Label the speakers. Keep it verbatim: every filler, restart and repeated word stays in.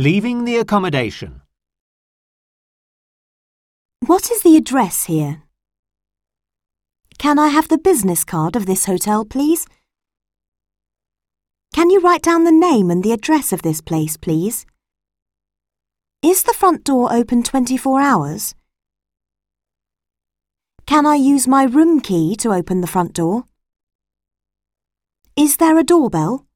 Speaker 1: Leaving the accommodation.
Speaker 2: What is the address here? Can I have the business card of this hotel, please? Can you write down the name and the address of this place, please? Is the front door open twenty-four hours? Can I use my room key to open the front door? Is there a doorbell?